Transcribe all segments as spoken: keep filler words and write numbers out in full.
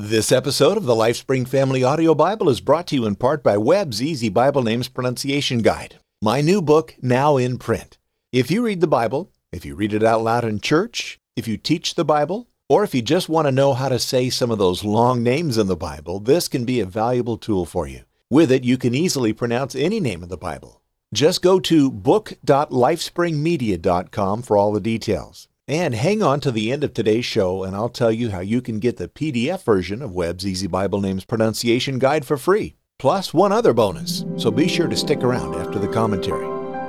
This episode of the LifeSpring Family Audio Bible is brought to you in part by Webb's Easy Bible Names Pronunciation Guide, my new book now in print. If you read the Bible, if you read it out loud in church, if you teach the Bible, or if you just want to know how to say some of those long names in the Bible, this can be a valuable tool for you. With it, you can easily pronounce any name in the Bible. Just go to book dot lifespring media dot com for all the details. And hang on to the end of today's show, and I'll tell you how you can get the P D F version of Webb's Easy Bible Names Pronunciation Guide for free, plus one other bonus. So be sure to stick around after the commentary.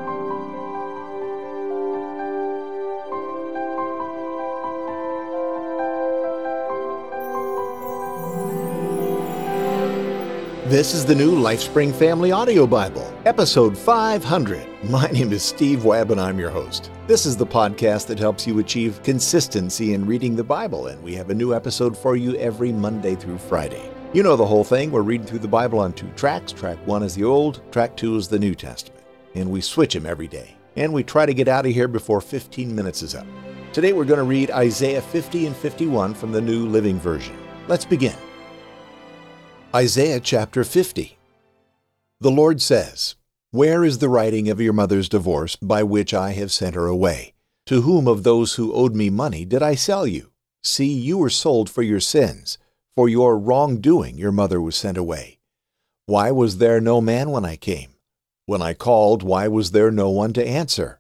This is the new LifeSpring Family Audio Bible, episode five hundred. My name is Steve Webb, and I'm your host. This is the podcast that helps you achieve consistency in reading the Bible, and we have a new episode for you every Monday through Friday. You know the whole thing. We're reading through the Bible on two tracks. Track one is the Old, track two is the New Testament. And we switch them every day. And we try to get out of here before fifteen minutes is up. Today we're going to read Isaiah fifty and fifty-one from the New Living Version. Let's begin. Isaiah chapter fifty. The Lord says, "Where is the writing of your mother's divorce by which I have sent her away? To whom of those who owed me money did I sell you? See, you were sold for your sins. For your wrongdoing your mother was sent away. Why was there no man when I came? When I called, why was there no one to answer?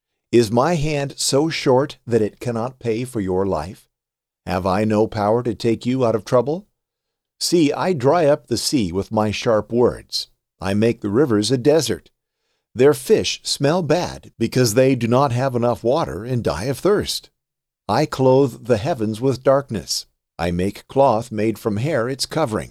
Is my hand so short that it cannot pay for your life? Have I no power to take you out of trouble? See, I dry up the sea with my sharp words. I make the rivers a desert. Their fish smell bad because they do not have enough water and die of thirst. I clothe the heavens with darkness. I make cloth made from hair its covering.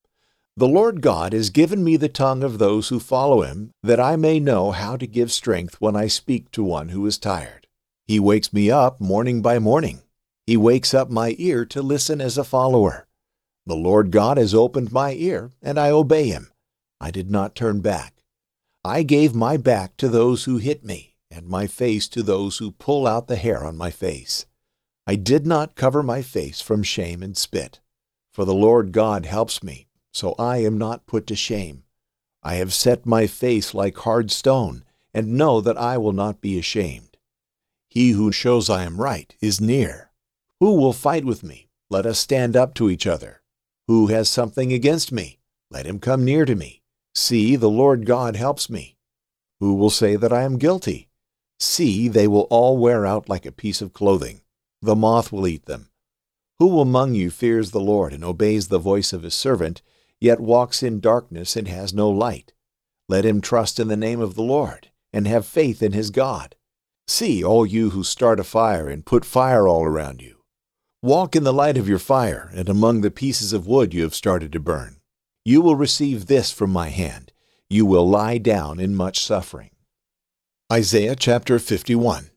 The Lord God has given me the tongue of those who follow him, that I may know how to give strength when I speak to one who is tired. He wakes me up morning by morning. He wakes up my ear to listen as a follower. The Lord God has opened my ear, and I obey him. I did not turn back. I gave my back to those who hit me, and my face to those who pull out the hair on my face. I did not cover my face from shame and spit. For the Lord God helps me, so I am not put to shame. I have set my face like hard stone, and know that I will not be ashamed. He who shows I am right is near. Who will fight with me? Let us stand up to each other. Who has something against me? Let him come near to me. See, the Lord God helps me. Who will say that I am guilty? See, they will all wear out like a piece of clothing. The moth will eat them. Who among you fears the Lord and obeys the voice of his servant, yet walks in darkness and has no light? Let him trust in the name of the Lord, and have faith in his God. See, all you who start a fire and put fire all around you. Walk in the light of your fire, and among the pieces of wood you have started to burn. You will receive this from my hand. You will lie down in much suffering." Isaiah chapter fifty-one.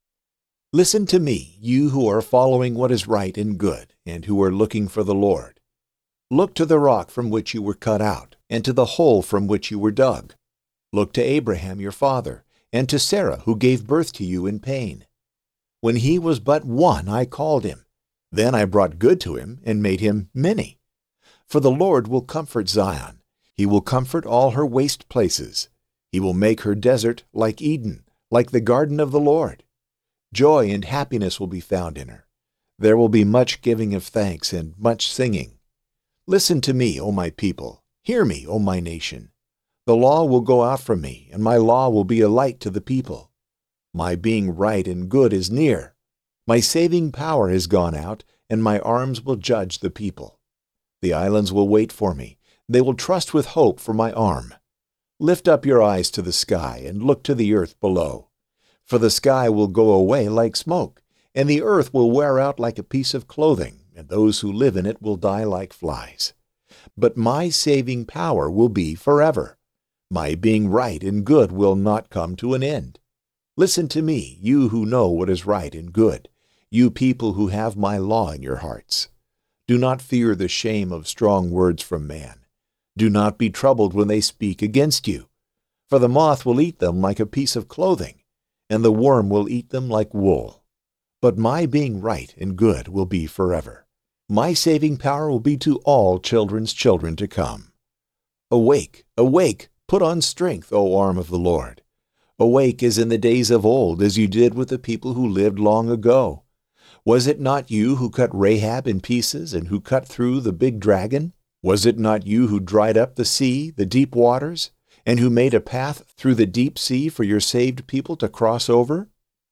Listen to me, you who are following what is right and good, and who are looking for the Lord. Look to the rock from which you were cut out, and to the hole from which you were dug. Look to Abraham your father, and to Sarah who gave birth to you in pain. When he was but one, I called him. Then I brought good to him and made him many. For the Lord will comfort Zion. He will comfort all her waste places. He will make her desert like Eden, like the garden of the Lord. Joy and happiness will be found in her. There will be much giving of thanks and much singing. Listen to me, O my people. Hear me, O my nation. The law will go out from me, and my law will be a light to the people. My being right and good is near. My saving power has gone out, and my arms will judge the people. The islands will wait for me. They will trust with hope for my arm. Lift up your eyes to the sky, and look to the earth below. For the sky will go away like smoke, and the earth will wear out like a piece of clothing, and those who live in it will die like flies. But my saving power will be forever. My being right and good will not come to an end. Listen to me, you who know what is right and good, you people who have my law in your hearts. Do not fear the shame of strong words from man. Do not be troubled when they speak against you. For the moth will eat them like a piece of clothing, and the worm will eat them like wool. But my being right and good will be forever. My saving power will be to all children's children to come. Awake, awake, put on strength, O arm of the Lord. Awake as in the days of old, as you did with the people who lived long ago. Was it not you who cut Rahab in pieces and who cut through the big dragon? Was it not you who dried up the sea, the deep waters, and who made a path through the deep sea for your saved people to cross over?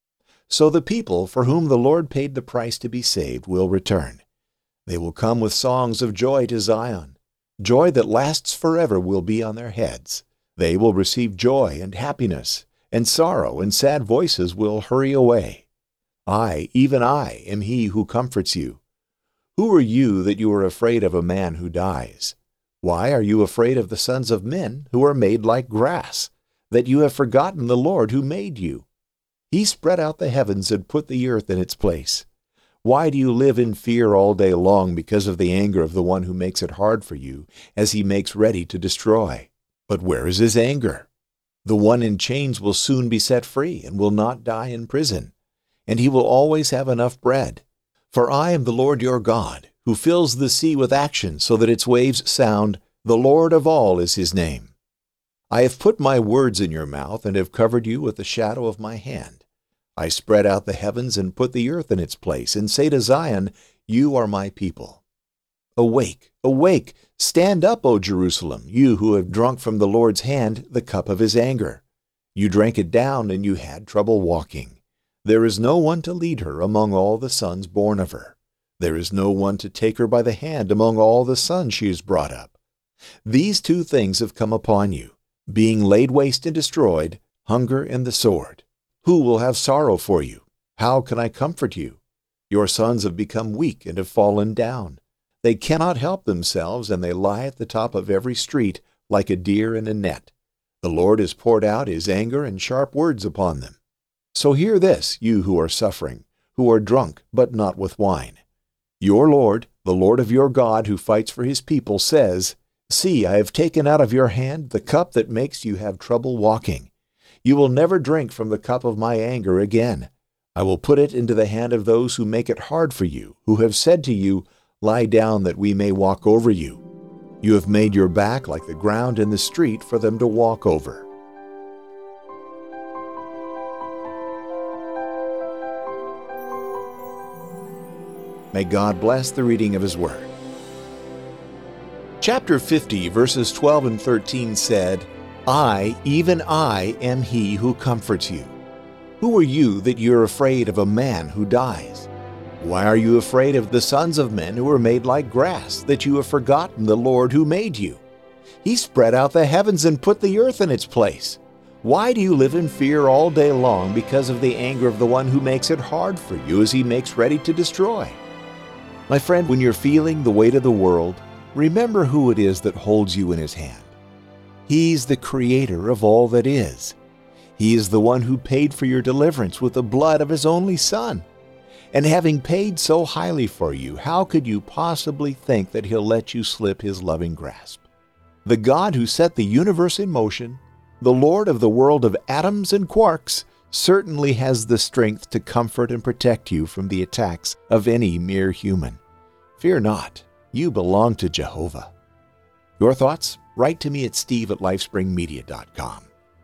So the people for whom the Lord paid the price to be saved will return. They will come with songs of joy to Zion. Joy that lasts forever will be on their heads. They will receive joy and happiness, and sorrow and sad voices will hurry away. I, even I, am he who comforts you. Who are you that you are afraid of a man who dies? Why are you afraid of the sons of men who are made like grass, that you have forgotten the Lord who made you? He spread out the heavens and put the earth in its place. Why do you live in fear all day long because of the anger of the one who makes it hard for you, as he makes ready to destroy? But where is his anger? The one in chains will soon be set free and will not die in prison, and he will always have enough bread. For I am the Lord your God, who fills the sea with action so that its waves sound, "The Lord of all is his name." I have put my words in your mouth and have covered you with the shadow of my hand. I spread out the heavens and put the earth in its place, and say to Zion, "You are my people." Awake, awake, stand up, O Jerusalem, you who have drunk from the Lord's hand the cup of his anger. You drank it down, and you had trouble walking. There is no one to lead her among all the sons born of her. There is no one to take her by the hand among all the sons she has brought up. These two things have come upon you, being laid waste and destroyed, hunger and the sword. Who will have sorrow for you? How can I comfort you? Your sons have become weak and have fallen down. They cannot help themselves, and they lie at the top of every street like a deer in a net. The Lord has poured out his anger and sharp words upon them. So hear this, you who are suffering, who are drunk, but not with wine. Your Lord, the Lord of your God, who fights for his people, says, "See, I have taken out of your hand the cup that makes you have trouble walking. You will never drink from the cup of my anger again. I will put it into the hand of those who make it hard for you, who have said to you, 'Lie down that we may walk over you.' You have made your back like the ground in the street for them to walk over." May God bless the reading of his word. Chapter fifty, verses twelve and thirteen said, "I, even I, am he who comforts you. Who are you that you are afraid of a man who dies? Why are you afraid of the sons of men who are made like grass, that you have forgotten the Lord who made you? He spread out the heavens and put the earth in its place. Why do you live in fear all day long because of the anger of the one who makes it hard for you as he makes ready to destroy?" My friend, when you're feeling the weight of the world, remember who it is that holds you in his hand. He's the creator of all that is. He is the one who paid for your deliverance with the blood of his only Son. And having paid so highly for you, how could you possibly think that he'll let you slip his loving grasp? The God who set the universe in motion, the Lord of the world of atoms and quarks, certainly has the strength to comfort and protect you from the attacks of any mere human. Fear not, you belong to Jehovah. Your thoughts? Write to me at steve at lifespringmedia dot com.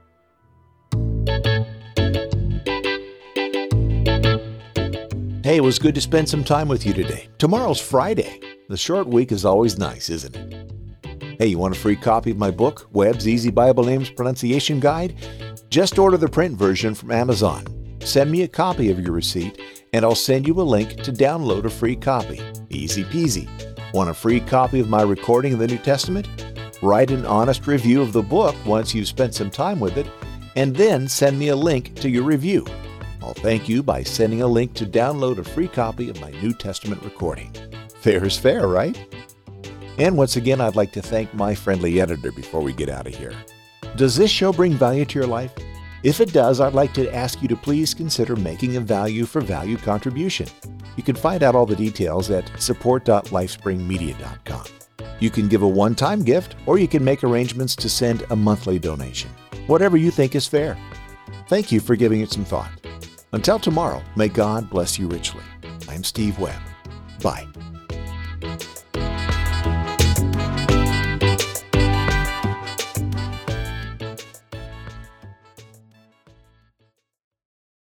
Hey, it was good to spend some time with you today. Tomorrow's Friday. The short week is always nice, isn't it? Hey, you want a free copy of my book, Webb's Easy Bible Names Pronunciation Guide? Just order the print version from Amazon. Send me a copy of your receipt, and I'll send you a link to download a free copy. Easy peasy. Want a free copy of my recording of the New Testament? Write an honest review of the book once you've spent some time with it, and then send me a link to your review. I'll thank you by sending a link to download a free copy of my New Testament recording. Fair is fair, right? And once again, I'd like to thank my friendly editor before we get out of here. Does this show bring value to your life? If it does, I'd like to ask you to please consider making a value for value contribution. You can find out all the details at support dot lifespringmedia dot com. You can give a one-time gift, or you can make arrangements to send a monthly donation. Whatever you think is fair. Thank you for giving it some thought. Until tomorrow, may God bless you richly. I'm Steve Webb. Bye.